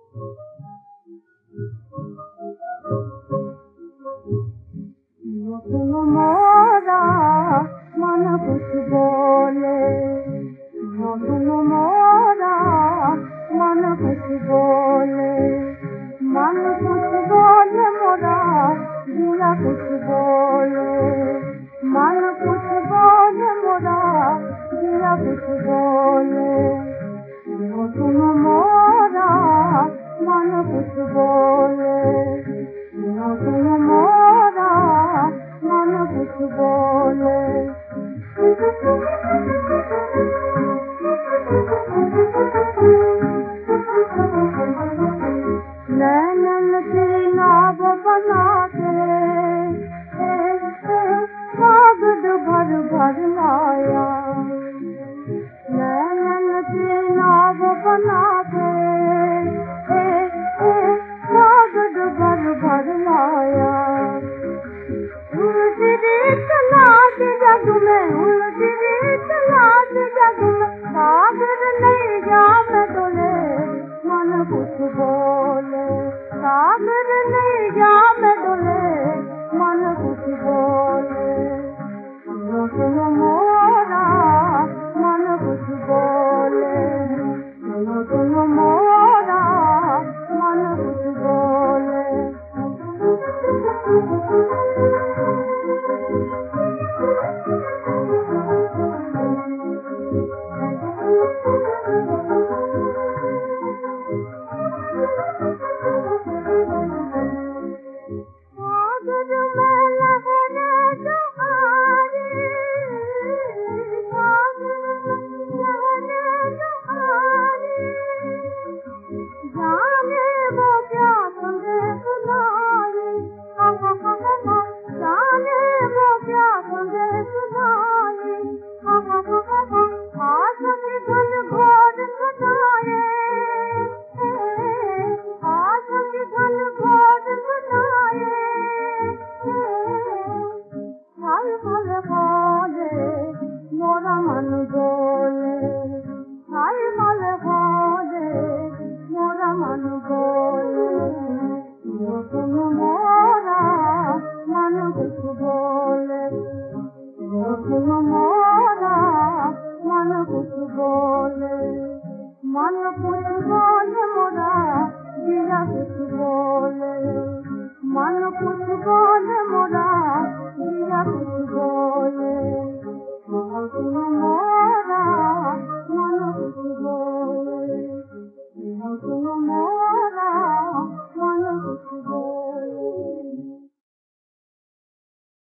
तुम मोरा मन कुछ बोले, तुम मोरा मन कुछ बोले, मन कुछ बोले मोरा दिया कुछ बोले, मन कुछ बोले मोरा दिया कुछ बोले, तुम मोरा मन कुछ बोले, तुम मोरा मन कुछ बोले। नैनन की नाव बना के कागज भर भर लाया, नैनन की नाव बना के कागज भर भर लाया, उल्टी रीत लाज जग में, उल्टी रीत लाज जग में, सागर नहीं जा मैं डोले, मन कुछ बोले, सागर नहीं जा मैं डोले, मन कुछ बोले, तुम मोरा मन कुछ बोले, तुम मोरा मन कुछ बोले। मोरा मन बोले, हाय मल बोले, मोरा मन बोले, तुम मोरा मन कुछ बोले, तुम मोरा मन कुछ बोले, मन कुछ बोले मोरा दिया कुछ बोले, मन कुछ बोले मोरा दिया कुछ बोले, तुम मोरा मन कुछ बोले, तुम